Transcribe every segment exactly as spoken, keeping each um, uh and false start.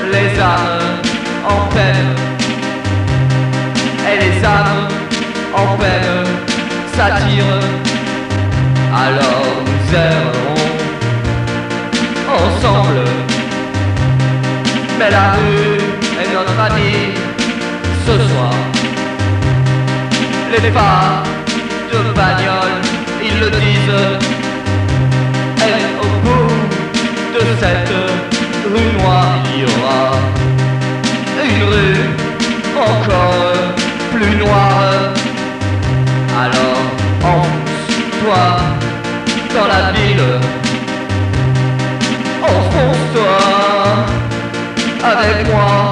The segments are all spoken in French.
les âmes en peine. Et les âmes en peine s'attirent. Alors nous errerons ensemble. Mais la rue est notre amie ce soir. Les pas de bagnole, ils le disent. Et au bout de cette rue noire, il y aura une rue encore plus noire. Alors enfonce-toi dans la ville, enfonce-toi avec moi.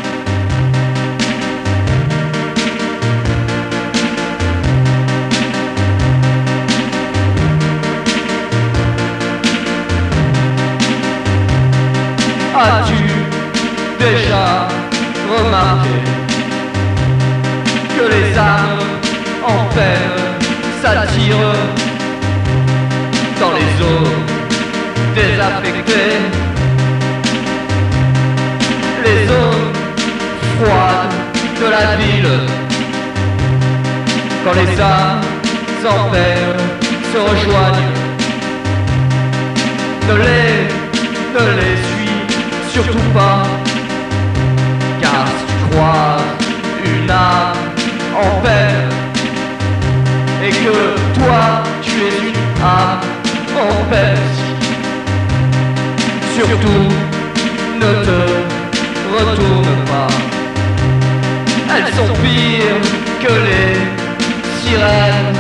As-tu déjà remarqué que les âmes en peine s'attirent dans les eaux désaffectées, les eaux froides de la ville, quand les âmes en peine se rejoignent? Ne les, ne les suis surtout pas, car si tu croises une âme en peine et que toi tu es une âme en peine, surtout ne te retourne pas. Elles sont pires que les sirènes